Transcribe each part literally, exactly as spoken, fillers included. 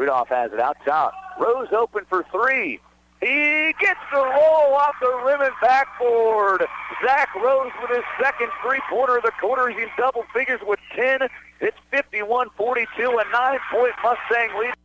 Rudolph has it out top. Rose open for three. He gets the roll off the rim and backboard. Zach Rose with his second three-pointer of the quarter. He's in double figures with ten. It's fifty-one forty-two, a nine-point Mustang lead.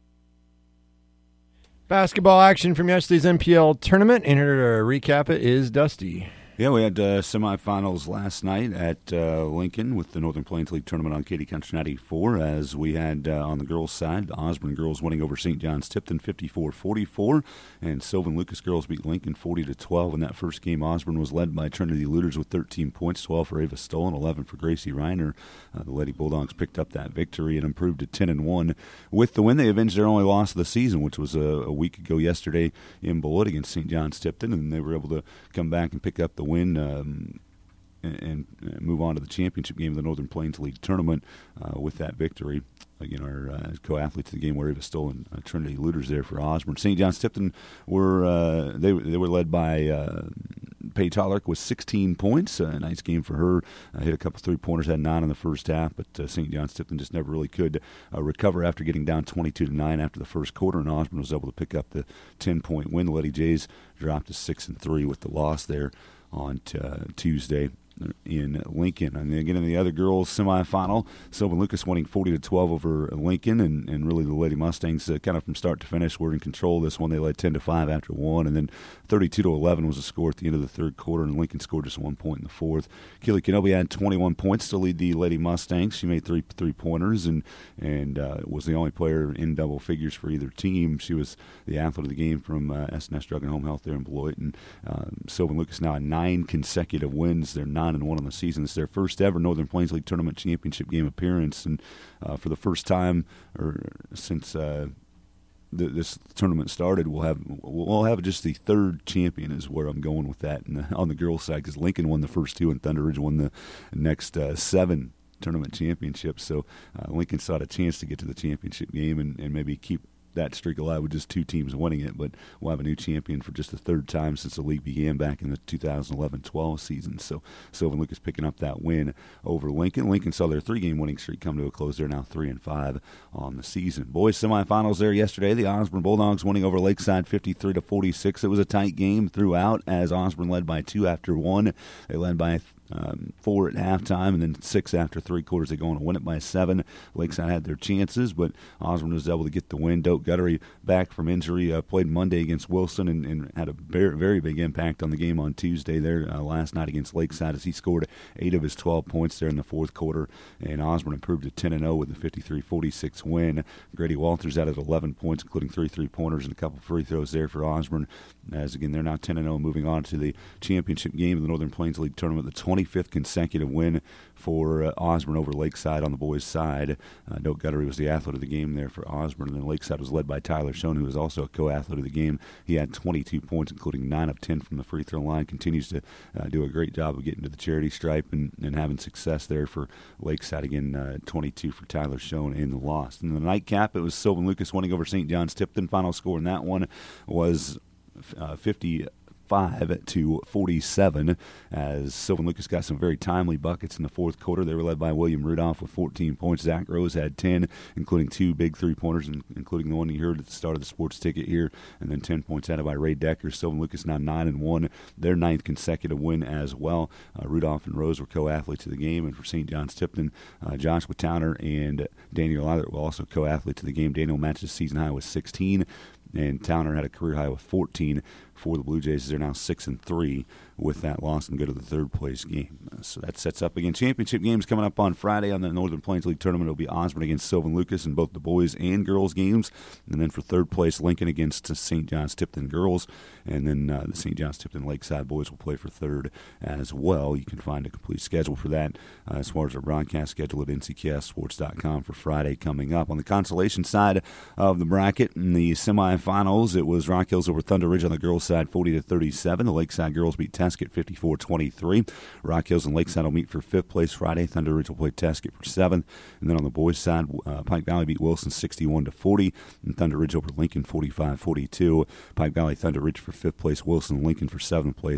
Basketball action from yesterday's N P L tournament, and here to recap it is Dusty. Yeah, we had uh, semifinals last night at uh, Lincoln with the Northern Plains League tournament on Katy Country ninety-four, as we had uh, on the girls' side, the Osborne girls winning over Saint John's Tipton fifty-four forty-four, and Sylvan Lucas girls beat Lincoln forty to twelve. In that first game, Osborne was led by Trinity Looters with thirteen points, twelve for Ava Stoll and eleven for Gracie Reiner. Uh, the Lady Bulldogs picked up that victory and improved to ten and one. With the win, they avenged their only loss of the season, which was a, a week ago yesterday in Beloit against Saint John's Tipton, and they were able to come back and pick up the win um, and, and move on to the championship game of the Northern Plains League tournament uh, with that victory. Again, our uh, co-athletes of the game were Ava Stoll and uh, Trinity Looters there for Osborne. Saint John's Tipton were uh, they they were led by uh, Paige Hollark with sixteen points. A nice game for her. Uh, hit a couple three-pointers, had nine in the first half, but uh, Saint John's Tipton just never really could uh, recover after getting down twenty-two to nine after the first quarter, and Osborne was able to pick up the ten-point win. The Lady Jays dropped to six and three with the loss there on t- uh, Tuesday in Lincoln. And then again in the other girls semifinal, Sylvan Lucas winning forty to twelve over Lincoln, and, and really the Lady Mustangs uh, kind of from start to finish were in control of this one. They led ten to five after one, and then thirty-two to eleven was the score at the end of the third quarter, and Lincoln scored just one point in the fourth. Keely Kenobi had twenty-one points to lead the Lady Mustangs. She made three three-pointers and, and uh, was the only player in double figures for either team. She was the athlete of the game from uh, S N S Drug and Home Health there in Beloit, and uh, Sylvan Lucas now had nine consecutive wins. They're nine and one on the season. It's their first ever Northern Plains League Tournament Championship game appearance, and uh, for the first time or since uh, th- this tournament started, we'll have we'll have just the third champion is where I'm going with that. And on the girls' side, because Lincoln won the first two and Thunder Ridge won the next uh, seven tournament championships, so uh, Lincoln sought a chance to get to the championship game and, and maybe keep that streak alive with just two teams winning it, but we'll have a new champion for just the third time since the league began back in the two thousand eleven twelve season. So Sylvan Lucas picking up that win over Lincoln. Lincoln saw their three-game winning streak come to a close. They're now three and five on the season. Boys semifinals there yesterday. The Osborne Bulldogs winning over Lakeside fifty-three to forty-six. It was a tight game throughout as Osborne led by two after one. They led by Um, four at halftime, and then six after three quarters. They go on to win it by seven. Lakeside had their chances, but Osborne was able to get the win. Doak Guttery back from injury, uh, played Monday against Wilson and, and had a very, very big impact on the game on Tuesday there uh, last night against Lakeside as he scored eight of his twelve points there in the fourth quarter, and Osborne improved to ten and oh with a fifty-three forty-six win. Grady Walters added eleven points, including three three-pointers and a couple free throws there for Osborne, as again they're now ten and oh moving on to the championship game of the Northern Plains League Tournament, the twenty-fifth consecutive win for uh, Osborne over Lakeside on the boys' side. Uh, Doak Guttery was the athlete of the game there for Osborne, and then Lakeside was led by Tyler Schoen, who was also a co-athlete of the game. He had twenty-two points, including nine of ten from the free throw line. Continues to uh, do a great job of getting to the charity stripe and, and having success there for Lakeside. Again, uh, twenty-two for Tyler Schoen in the loss. In the nightcap, it was Sylvan Lucas winning over Saint John's Tipton. Final score in that one was uh, fifty. Five to forty-seven, as Sylvan Lucas got some very timely buckets in the fourth quarter. They were led by William Rudolph with fourteen points. Zach Rose had ten, including two big three-pointers, including the one you heard at the start of the sports ticket here, and then ten points added by Ray Decker. Sylvan Lucas now nine and one, their ninth consecutive win as well. Uh, Rudolph and Rose were co-athletes of the game, and for Saint John's Tipton, uh, Joshua Towner and Daniel Eilert were also co-athletes of the game. Daniel matched his season high with sixteen, and Towner had a career high with fourteen for the Blue Jays. They're now six and three with that loss and go to the third place game. Uh, so that sets up again championship games coming up on Friday on the Northern Plains League Tournament. It'll be Osborne against Sylvan Lucas in both the boys and girls games, and then for third place Lincoln against Saint John's Tipton girls, and then uh, the Saint John's Tipton Lakeside boys will play for third as well. You can find a complete schedule for that uh, as far as our broadcast schedule at N C K S sports dot com for Friday coming up. On the consolation side of the bracket in the semifinals, it was Rock Hills over Thunder Ridge on the girls side forty to thirty-seven. The Lakeside girls beat Tesket fifty-four twenty-three. Rock Hills and Lakeside will meet for fifth place Friday. Thunder Ridge will play Tesket for seventh. And then on the boys' side, uh, Pike Valley beat Wilson sixty-one to forty, and Thunder Ridge over Lincoln forty-five forty-two. Pike Valley, Thunder Ridge for fifth place, Wilson and Lincoln for seventh place.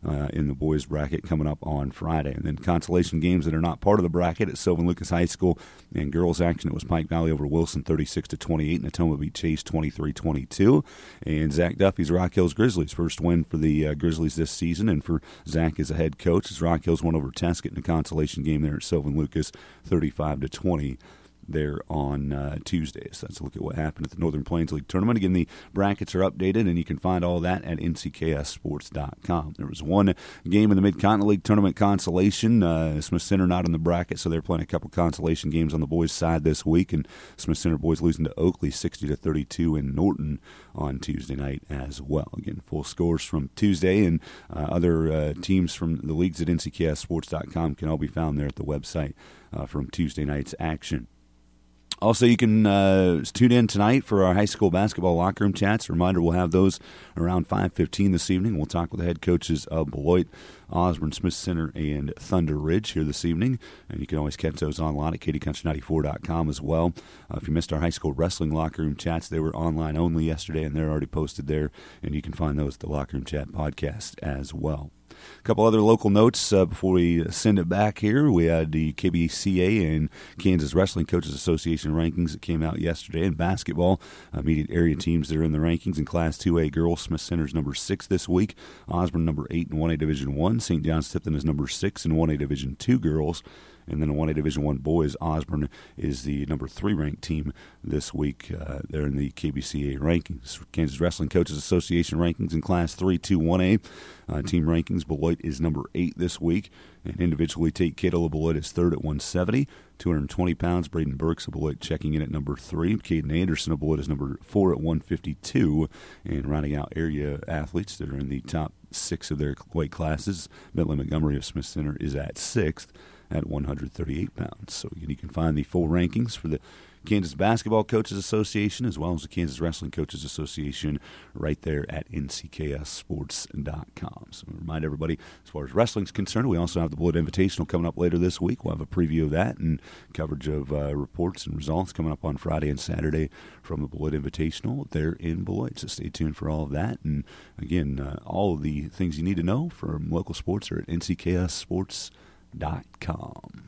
uh, in the boys bracket coming up on Friday. And then consolation games that are not part of the bracket at Sylvan Lucas High School. And girls action, it was Pike Valley over Wilson thirty-six to twenty-eight, and Natoma beat Chase twenty-three twenty-two. And Zach Duffy's Rock Hills Grizzlies, first win for the uh, Grizzlies this season, and for Zach as a head coach, as Rock Hills won over Tesket in a consolation game there at Sylvan Lucas thirty-five to twenty. There on uh, Tuesday. So let's look at what happened at the Northern Plains League Tournament. Again, the brackets are updated, and you can find all that at N C K S sports dot com. There was one game in the Mid-Continent League Tournament consolation. Uh, Smith Center not in the bracket, so they're playing a couple consolation games on the boys' side this week, and Smith Center boys losing to Oakley sixty to thirty-two in Norton on Tuesday night as well. Again, full scores from Tuesday, and uh, other uh, teams from the leagues at N C K S sports dot com can all be found there at the website uh, from Tuesday night's action. Also, you can uh, tune in tonight for our high school basketball locker room chats. A reminder, we'll have those around five fifteen this evening. We'll talk with the head coaches of Beloit, Osborne, Smith Center, and Thunder Ridge here this evening. And you can always catch those online at Katy Country ninety-four dot com as well. Uh, if you missed our high school wrestling locker room chats, they were online only yesterday, and they're already posted there. And you can find those at the Locker Room Chat podcast as well. A couple other local notes uh, before we send it back here. We had the K B C A and Kansas Wrestling Coaches Association rankings that came out yesterday. In basketball, immediate area teams that are in the rankings in Class two A girls, Smith Center's number six this week. Osborne number eight in one A Division one. Saint John's Tipton is number six in one A Division two girls. And then in one A Division one boys, Osborne is the number three ranked team this week. Uh, they're in the K B C A rankings. Kansas Wrestling Coaches Association rankings in Class three two one A. Uh, team rankings, Beloit is number eight this week. And individually, Tate Kittle of Beloit is third at one seventy, two hundred twenty pounds. Braden Burks of Beloit checking in at number three. Caden Anderson of Beloit is number four at one fifty-two. And rounding out area athletes that are in the top six of their weight classes, Bentley Montgomery of Smith Center is at sixth at one hundred thirty-eight pounds. So you can find the full rankings for the Kansas Basketball Coaches Association as well as the Kansas Wrestling Coaches Association right there at N C K S sports dot com. So I remind everybody, as far as wrestling is concerned, we also have the Beloit Invitational coming up later this week. We'll have a preview of that and coverage of uh, reports and results coming up on Friday and Saturday from the Beloit Invitational there in Beloit. So stay tuned for all of that. And again, uh, all of the things you need to know from local sports are at N C K S sports dot com.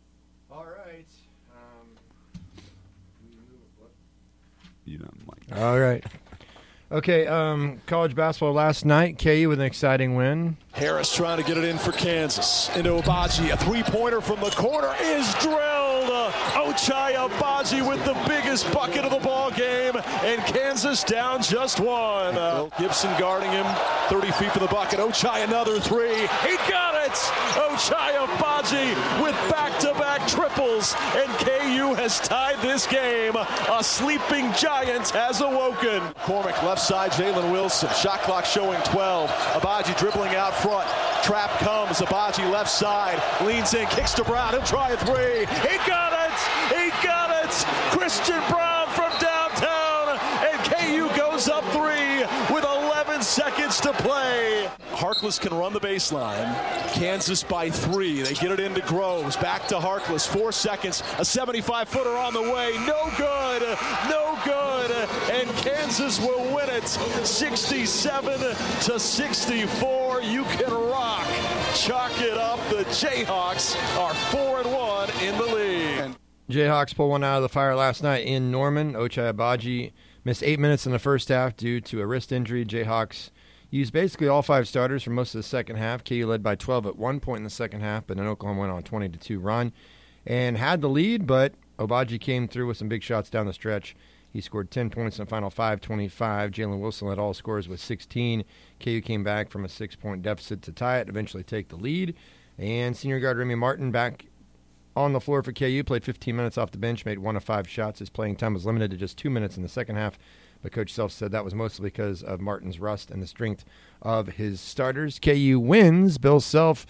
All right. You know, Mike. All right. Okay, um, college basketball last night. K U with an exciting win. Harris trying to get it in for Kansas. Into Abaji. A three-pointer from the corner is drilled. Uh, Ochai Abaji with the biggest bucket of the ball game. And Kansas down just one. Uh, Gibson guarding him. thirty feet from the bucket. Ochai another three. He got it! Ochai Abaji with back-to-back triples. And K U has tied this game. A sleeping giant has awoken. Cormack left side, Jalen Wilson. Shot clock showing twelve. Abaji dribbling out front. Trap comes. Abaji left side. Leans in, kicks to Brown. He'll try a three. He got it! He got it! Christian Brown from downtown. And K U goes up three with eleven seconds to play. Harkless can run the baseline. Kansas by three. They get it into Groves. Back to Harkless. Four seconds. A seventy-five footer on the way. No good. No good. And Kansas will win it sixty-seven to sixty-four. You can rock. Chalk it up. The Jayhawks are four and one in the league. Jayhawks pulled one out of the fire last night in Norman. Ochai Abaji missed eight minutes in the first half due to a wrist injury. Jayhawks used basically all five starters for most of the second half. K U led by twelve at one point in the second half, but then Oklahoma went on a twenty to two run and had the lead, but Abaji came through with some big shots down the stretch. He scored ten points in the final five twenty-five. Jalen Wilson led all scores with sixteen. K U came back from a six-point deficit to tie it, eventually take the lead. And senior guard Remy Martin back on the floor for K U, played fifteen minutes off the bench, made one of five shots. His playing time was limited to just two minutes in the second half, but Coach Self said that was mostly because of Martin's rust and the strength of his starters. K U wins. Bill Self,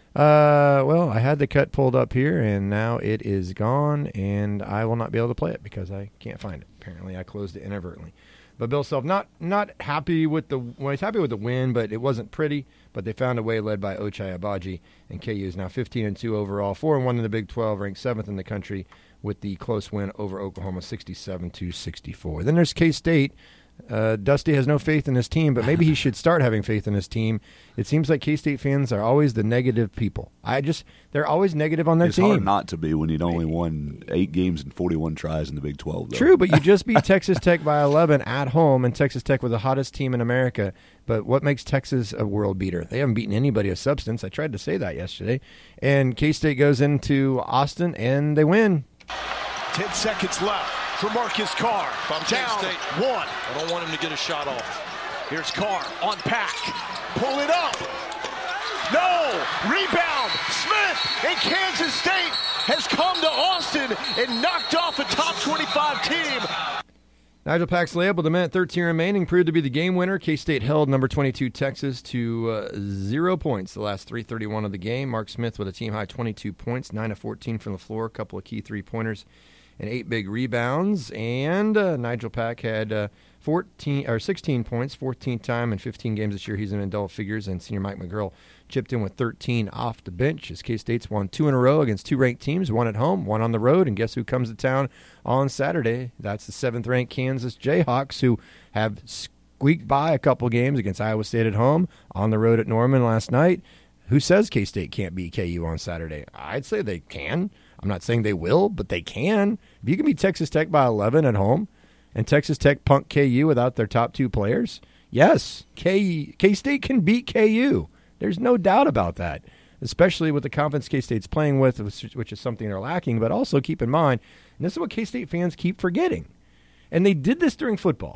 uh, well, I had the cut pulled up here, and now it is gone, and I will not be able to play it because I can't find it. Apparently, I closed it inadvertently. But Bill Self not not happy with the well, he's happy with the win, but it wasn't pretty. But they found a way, led by Ochai Abaji, and K U is now fifteen and two overall, four and one in the Big twelve, ranked seventh in the country with the close win over Oklahoma, sixty-seven to sixty-four. Then there's K-State. Uh, Dusty has no faith in his team, but maybe he should start having faith in his team. It seems like K-State fans are always the negative people. I just they're always negative on their it's team. It's hard not to be when you'd only won eight games and forty-one tries in the Big twelve. Though. True, but you just beat Texas Tech by eleven at home, and Texas Tech was the hottest team in America. But what makes Texas a world beater? They haven't beaten anybody of substance. I tried to say that yesterday. And K-State goes into Austin, and they win. Ten seconds left for Marcus Carr. From Down State. one. I don't want him to get a shot off. Here's Carr on pack. Pull it up. No! Rebound! Smith and Kansas State has come to Austin and knocked off a top twenty-five team. Nigel Paxley with a minute thirteen remaining proved to be the game winner. K-State held number twenty-two Texas to uh, zero points the last three thirty-one of the game. Mark Smith with a team-high twenty-two points, nine of fourteen from the floor, a couple of key three-pointers, and eight big rebounds. And uh, Nigel Pack had uh, fourteen or sixteen points, fourteenth time in fifteen games this year. He's in double figures, and senior Mike McGurl chipped in with thirteen off the bench as K-State's won two in a row against two ranked teams, one at home, one on the road. And guess who comes to town on Saturday? That's the seventh-ranked Kansas Jayhawks, who have squeaked by a couple games against Iowa State at home, on the road at Norman last night. Who says K-State can't beat K U on Saturday? I'd say they can. I'm not saying they will, but they can. If you can beat Texas Tech by eleven at home, and Texas Tech punk K U without their top two players, yes, K K-State can beat K U. There's no doubt about that, especially with the confidence K-State's playing with, which is something they're lacking. But also keep in mind, and this is what K-State fans keep forgetting, and they did this during football.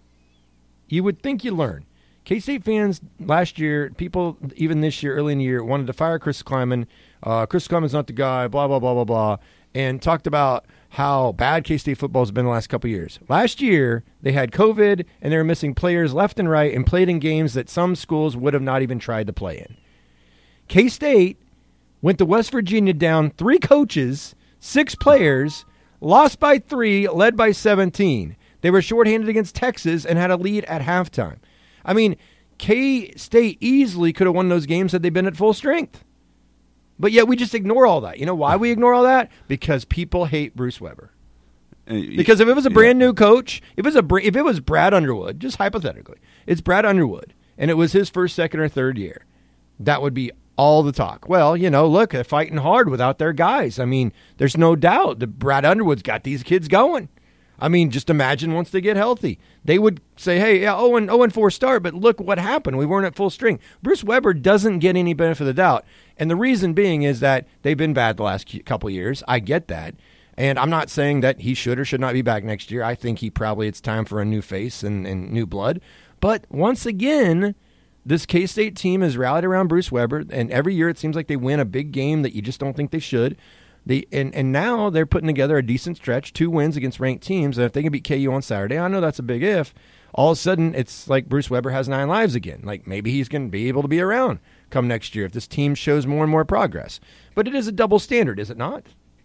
You would think you learn. K-State fans last year, people even this year, early in the year, wanted to fire Chris Kleiman. Uh, Chris Kleiman's not the guy, blah, blah, blah, blah, blah, and talked about how bad K-State football has been the last couple of years. Last year, they had COVID, and they were missing players left and right and played in games that some schools would have not even tried to play in. K-State went to West Virginia down three coaches, six players, lost by three, led by seventeen. They were shorthanded against Texas and had a lead at halftime. I mean, K-State easily could have won those games had they been at full strength. But yet we just ignore all that. You know why we ignore all that? Because people hate Bruce Weber. Because if it was a brand new coach, if it was a if it was Brad Underwood, just hypothetically, it's Brad Underwood, and it was his first, second, or third year, that would be all the talk. Well, you know, look, they're fighting hard without their guys. I mean, there's no doubt that Brad Underwood's got these kids going. I mean, just imagine once they get healthy. They would say, hey, yeah, oh and four start, but look what happened. We weren't at full string. Bruce Weber doesn't get any benefit of the doubt. And the reason being is that they've been bad the last couple of years. I get that. And I'm not saying that he should or should not be back next year. I think he probably, it's time for a new face and, and new blood. But once again, this K-State team has rallied around Bruce Weber, and every year it seems like they win a big game that you just don't think they should. They, and, and now they're putting together a decent stretch, two wins against ranked teams. And if they can beat K U on Saturday, I know that's a big if, all of a sudden it's like Bruce Weber has nine lives again. Like maybe he's going to be able to be around come next year if this team shows more and more progress. But it is a double standard, is it not?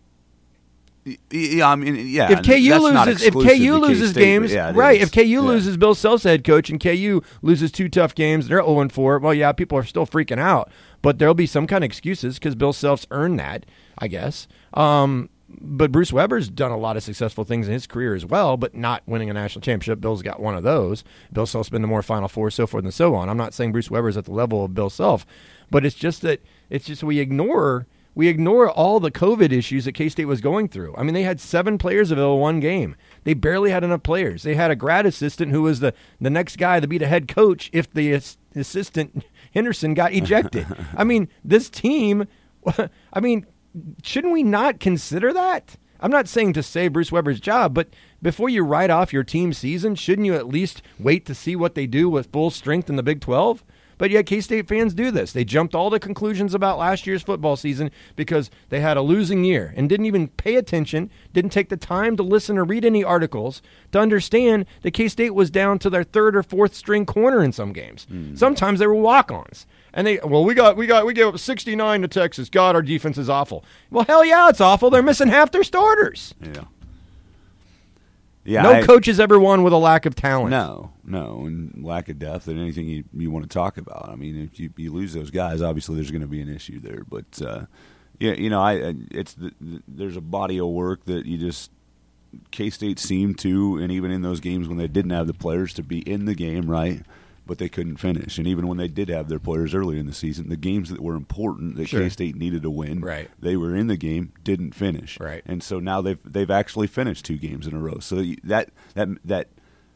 Yeah, I mean, yeah. If K U loses, if K U loses K-State, games, yeah, right? is. If K U yeah. loses Bill Self's head coach and K U loses two tough games, they're oh and four. Well, yeah, people are still freaking out, but there'll be some kind of excuses because Bill Self's earned that, I guess. Um, but Bruce Weber's done a lot of successful things in his career as well, but not winning a national championship. Bill's got one of those. Bill Self's been to more Final Four, so forth and so on. I'm not saying Bruce Weber's at the level of Bill Self, but it's just that it's just we ignore. We ignore all the COVID issues that K-State was going through. I mean, they had seven players available one game. They barely had enough players. They had a grad assistant who was the, the next guy to be the head coach if the as- assistant, Henderson, got ejected. I mean, this team, I mean, shouldn't we not consider that? I'm not saying to save Bruce Weber's job, but before you write off your team's season, shouldn't you at least wait to see what they do with full strength in the Big twelve? But yet K-State fans do this. They jumped all the conclusions about last year's football season because they had a losing year and didn't even pay attention, didn't take the time to listen or read any articles to understand that K-State was down to their third or fourth string corner in some games. Mm. Sometimes they were walk-ons. And they, well, we got, we got, we gave up sixty-nine to Texas. God, our defense is awful. Well, hell yeah, it's awful. They're missing half their starters. Yeah. Yeah, no I, coach has ever won with a lack of talent. No, no, and lack of depth and anything you, you want to talk about. I mean, if you, you lose those guys, obviously there's going to be an issue there. But uh, yeah, you know, I it's the, the, there's a body of work that you just K-State seemed to, and even in those games when they didn't have the players, to be in the game, right? But they couldn't finish. And even when they did have their players early in the season, the games that were important that sure. K-State needed to win, right. they were in the game, didn't finish. Right. And so now they've they've actually finished two games in a row. So that that that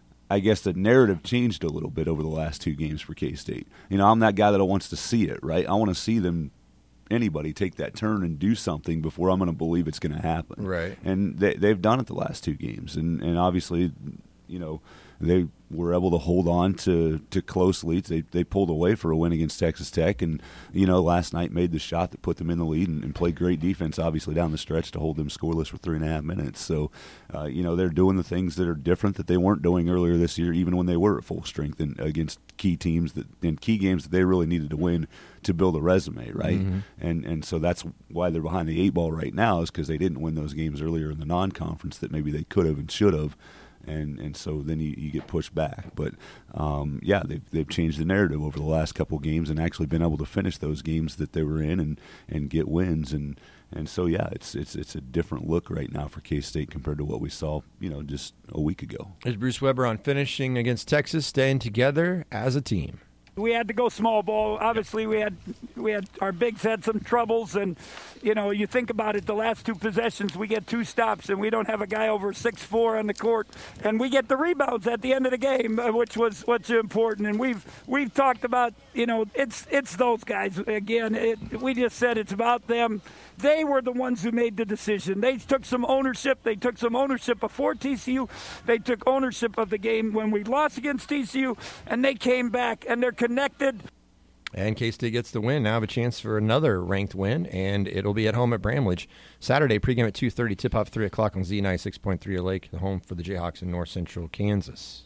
I guess the narrative changed a little bit over the last two games for K-State. You know, I'm that guy that wants to see it, right? I want to see them, anybody, take that turn and do something before I'm going to believe it's going to happen. Right. And they, they've done it the last two games. And, and obviously, you know, they were able to hold on to, to close leads. They they pulled away for a win against Texas Tech, and you know last night made the shot that put them in the lead and, and played great defense, obviously down the stretch to hold them scoreless for three and a half minutes. So, uh, you know they're doing the things that are different that they weren't doing earlier this year, even when they were at full strength and against key teams that in key games that they really needed to win to build a resume, right? Mm-hmm. And and so that's why they're behind the eight ball right now, is because they didn't win those games earlier in the non-conference that maybe they could have and should have. And and so then you, you get pushed back. But, um, yeah, they've, they've changed the narrative over the last couple of games and actually been able to finish those games that they were in and, and get wins. And, and so, yeah, it's it's it's a different look right now for K-State compared to what we saw, you know, just a week ago. There's Bruce Weber on finishing against Texas, staying together as a team. We had to go small ball. Obviously, we had we had our bigs had some troubles, and you know, you think about it. The last two possessions, we get two stops, and we don't have a guy over six four on the court, and we get the rebounds at the end of the game, which was what's important. And we've we've talked about, you know, it's it's those guys again. It, we just said it's about them. They were the ones who made the decision. They took some ownership. They took some ownership before T C U. They took ownership of the game when we lost against T C U, and they came back, and they're connected. And K-State gets the win. Now have a chance for another ranked win, and it'll be at home at Bramlage. Saturday, pregame at two thirty, tip-off three o'clock on Z ninety-six point three Lake, the home for the Jayhawks in north central Kansas.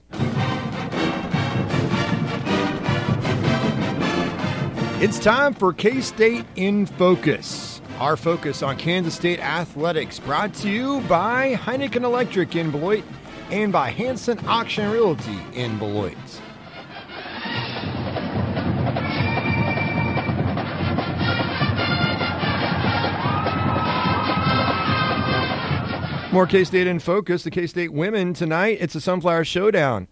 It's time for K-State in Focus. Our focus on Kansas State athletics, brought to you by Heineken Electric in Beloit and by Hanson Auction Realty in Beloit. More K-State in Focus. The K-State women tonight. It's a Sunflower Showdown.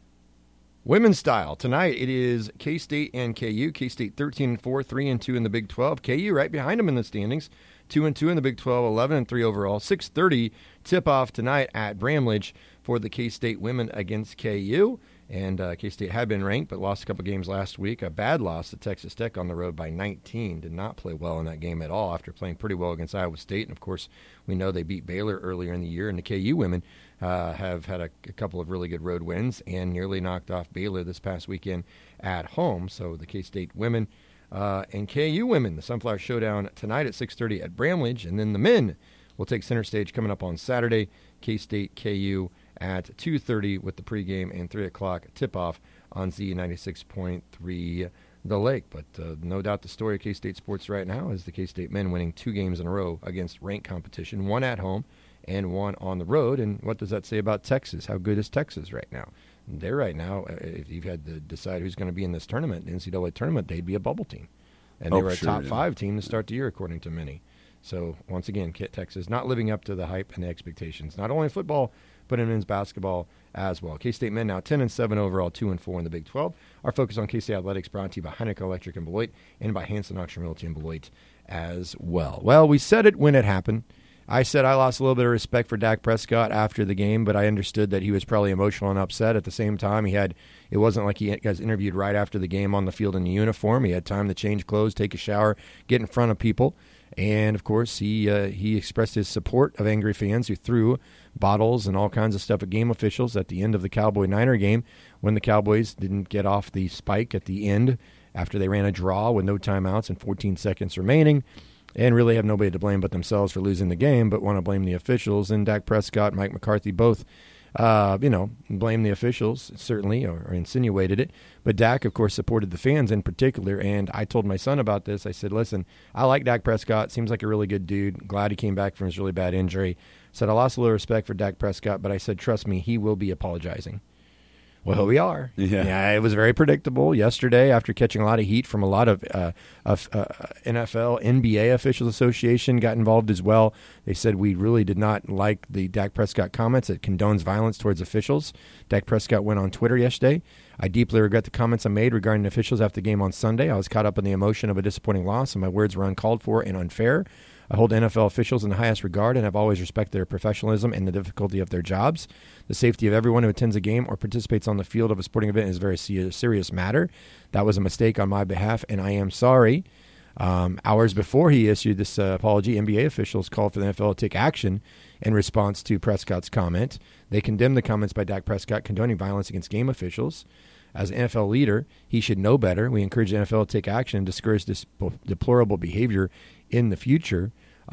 Women's style. Tonight it is K-State and K U. K-State thirteen and four, three and two in the Big twelve. K U right behind them in the standings. two and two in the Big twelve, eleven and three overall. six thirty tip-off tonight at Bramlage for the K-State women against K U. And uh, K-State had been ranked but lost a couple games last week. A bad loss to Texas Tech on the road by nineteen. Did not play well in that game at all after playing pretty well against Iowa State. And, of course, we know they beat Baylor earlier in the year. And the K U women uh, have had a, a couple of really good road wins and nearly knocked off Baylor this past weekend at home. So the K-State women uh, and K U women, the Sunflower Showdown tonight at six thirty at Bramlage. And then the men will take center stage coming up on Saturday. K-State, K U at two thirty with the pregame and three o'clock tip-off on Z ninety-six point three The Lake. But uh, no doubt the story of K-State sports right now is the K-State men winning two games in a row against ranked competition, one at home and one on the road. And what does that say about Texas? How good is Texas right now? They're right now, if you've had to decide who's going to be in this tournament, the N C double A tournament, they'd be a bubble team. And they oh, were a sure, top yeah. five team to start the year, according to many. So, once again, Texas not living up to the hype and the expectations, not only in football, but in men's basketball as well. K-State men now ten and seven overall, two and four in the Big twelve. Our focus on K-State athletics brought to you by Heineken Electric in Beloit and by Hanson Auction Realty in Beloit as well. Well, we said it when it happened. I said I lost a little bit of respect for Dak Prescott after the game, but I understood that he was probably emotional and upset. At the same time, he had it wasn't like he got interviewed right after the game on the field in the uniform. He had time to change clothes, take a shower, get in front of people. And, of course, he uh, he expressed his support of angry fans who threw bottles and all kinds of stuff at game officials at the end of the Cowboy-Niner game when the Cowboys didn't get off the spike at the end after they ran a draw with no timeouts and fourteen seconds remaining and really have nobody to blame but themselves for losing the game but want to blame the officials. And Dak Prescott and Mike McCarthy both Uh, you know, blame the officials, certainly, or, or insinuated it. But Dak, of course, supported the fans in particular, and I told my son about this. I said, listen, I like Dak Prescott. Seems like a really good dude. Glad he came back from his really bad injury. Said, I lost a little respect for Dak Prescott, but I said, trust me, he will be apologizing. Well, here we are. Yeah. yeah, it was very predictable yesterday after catching a lot of heat from a lot of, uh, of uh, N F L, N B A Officials Association got involved as well. They said we really did not like the Dak Prescott comments. It condones violence towards officials. Dak Prescott went on Twitter yesterday. I deeply regret the comments I made regarding officials after the game on Sunday. I was caught up in the emotion of a disappointing loss, and my words were uncalled for and unfair. I hold N F L officials in the highest regard and have always respected their professionalism and the difficulty of their jobs. The safety of everyone who attends a game or participates on the field of a sporting event is a very serious matter. That was a mistake on my behalf, and I am sorry. Um, hours before he issued this uh, apology, N B A officials called for the N F L to take action in response to Prescott's comment. They condemned the comments by Dak Prescott condoning violence against game officials. As an N F L leader, he should know better. We encourage the N F L to take action and discourage this deplorable behavior in the future.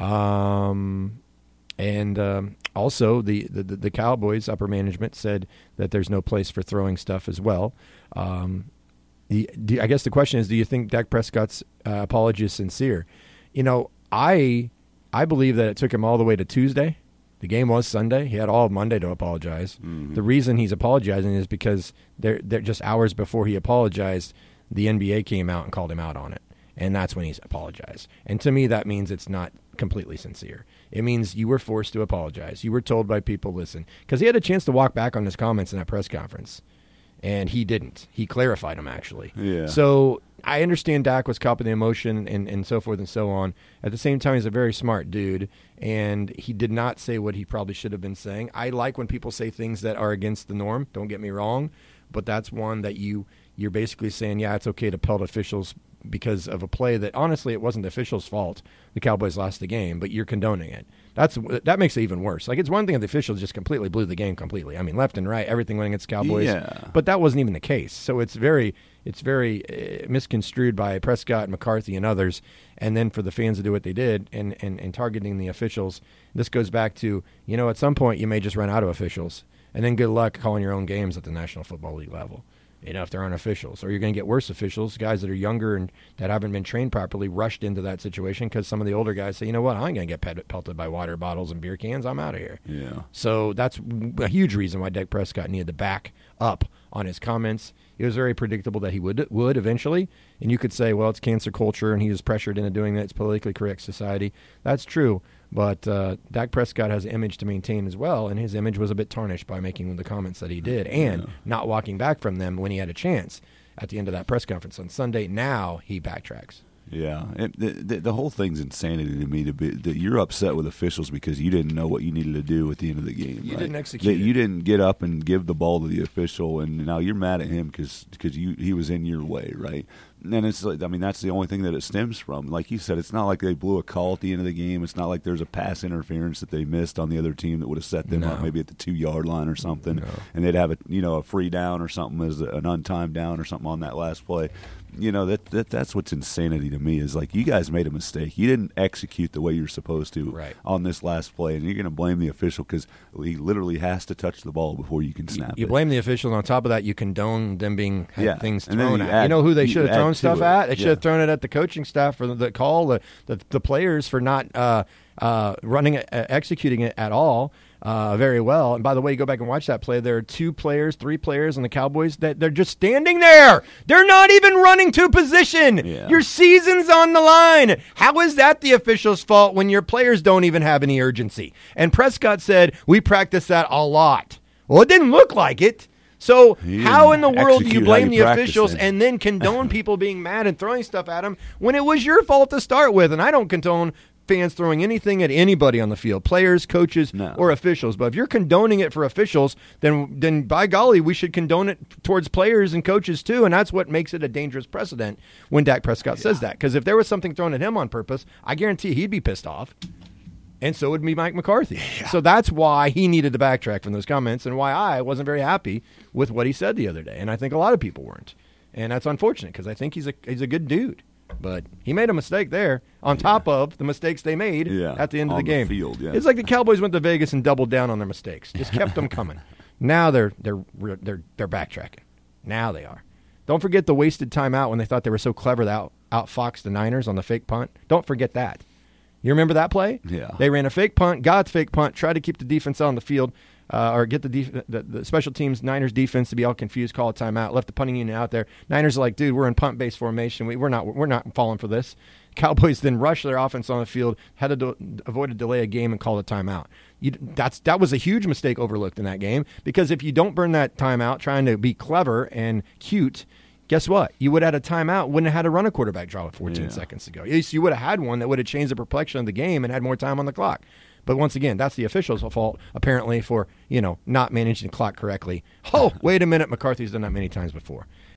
Um, and um, also, the, the, the Cowboys upper management said that there's no place for throwing stuff as well. Um, the, do, I guess the question is, do you think Dak Prescott's uh, apology is sincere? You know, I I believe that it took him all the way to Tuesday. The game was Sunday. He had all of Monday to apologize. Mm-hmm. The reason he's apologizing is because they're, they're just hours before he apologized, the N B A came out and called him out on it. And that's when he's apologized. And to me, that means it's not completely sincere. It means you were forced to apologize. You were told by people, listen, because he had a chance to walk back on his comments in that press conference. And he didn't. He clarified them, actually. Yeah. So I understand Dak was caught in the emotion and, and so forth and so on. At the same time, he's a very smart dude, and he did not say what he probably should have been saying. I like when people say things that are against the norm, don't get me wrong, but that's one that you, you're basically saying, yeah, it's okay to pelt officials because of a play that, honestly, it wasn't the officials' fault. The Cowboys lost the game, but you're condoning it. That's That makes it even worse. Like, it's one thing if the officials just completely blew the game completely. I mean, left and right, everything went against the Cowboys. Yeah. But that wasn't even the case. So it's very it's very uh, misconstrued by Prescott and McCarthy and others, and then for the fans to do what they did and, and, and targeting the officials. This goes back to, you know, at some point you may just run out of officials, and then good luck calling your own games at the National Football League level. You know, if there aren't officials, or you're going to get worse officials, guys that are younger and that haven't been trained properly, rushed into that situation because some of the older guys say, you know what, I ain't going to get pet- pelted by water bottles and beer cans. I'm out of here. Yeah. So that's a huge reason why Dak Prescott needed to back up on his comments. It was very predictable that he would would eventually. And you could say, well, it's cancer culture and he was pressured into doing that. It's politically correct society. That's true. But uh, Dak Prescott has an image to maintain as well, and his image was a bit tarnished by making the comments that he did and yeah. not walking back from them when he had a chance at the end of that press conference on Sunday. Now he backtracks. Yeah, it, the, the the whole thing's insanity to me. To be that you're upset with officials because you didn't know what you needed to do at the end of the game. You right? didn't execute. That you didn't get up and give the ball to the official, and now you're mad at him because because you he was in your way, right? And it's like, I mean, that's the only thing that it stems from. Like you said, it's not like they blew a call at the end of the game. It's not like there's a pass interference that they missed on the other team that would have set them no. up maybe at the two yard line or something, no. and they'd have a you know a free down or something as an untimed down or something on that last play. You know, that, that that's what's insanity to me is like you guys made a mistake. You didn't execute the way you're supposed to right. on this last play, and you're going to blame the official because he literally has to touch the ball before you can snap you, you it. blame the official, and on top of that, you condone them being yeah. things And then thrown you at. add- you know who they you should have add thrown to stuff it. at? They should Yeah. have thrown it at the coaching staff for the, the call, the, the the players for not uh, uh, running it, uh, executing it at all. Uh, very well. And by the way, you go back and watch that play. There are two players, three players on the Cowboys that they're just standing there. They're not even running to position. Yeah. Your season's on the line. How is that the official's fault when your players don't even have any urgency? And Prescott said, we practice that a lot. Well, it didn't look like it. So He how in the didn't world do you execute blame how the you practiced officials it. and then condone people being mad and throwing stuff at them when it was your fault to start with? And I don't condone fans throwing anything at anybody on the field, players, coaches, No. or officials. But if you're condoning it for officials, then then by golly, we should condone it towards players and coaches too. And that's what makes it a dangerous precedent when Dak Prescott yeah. says that. Because if there was something thrown at him on purpose, I guarantee he'd be pissed off. And so would be Mike McCarthy. Yeah. So that's why he needed to backtrack from those comments and why I wasn't very happy with what he said the other day. And I think a lot of people weren't. And that's unfortunate because I think he's a he's a good dude. But he made a mistake there on yeah. top of the mistakes they made yeah. at the end of on the game. The field, yeah. It's like the Cowboys went to Vegas and doubled down on their mistakes. Just kept them coming. Now they're they're they're they're backtracking. Now they are. Don't forget the wasted timeout when they thought they were so clever that out outfoxed the Niners on the fake punt. Don't forget that. You remember that play? Yeah. They ran a fake punt, got the fake punt, tried to keep the defense on the field. uh, or get the, def- the the special teams Niners defense to be all confused, call a timeout, left the punting unit out there. Niners are like, dude, we're in punt-based formation. We, we're not we're not falling for this. Cowboys then rush their offense on the field, had to do, avoid a delay a game and call a timeout. You, that's that was a huge mistake overlooked in that game, because if you don't burn that timeout trying to be clever and cute, guess what? You would have had a timeout, wouldn't have had to run a quarterback draw with fourteen yeah. seconds to go. At least you would have had one that would have changed the complexion of the game and had more time on the clock. But once again, that's the officials' fault, apparently, for, you know, not managing the clock correctly. Oh, wait a minute, McCarthy's done that many times before.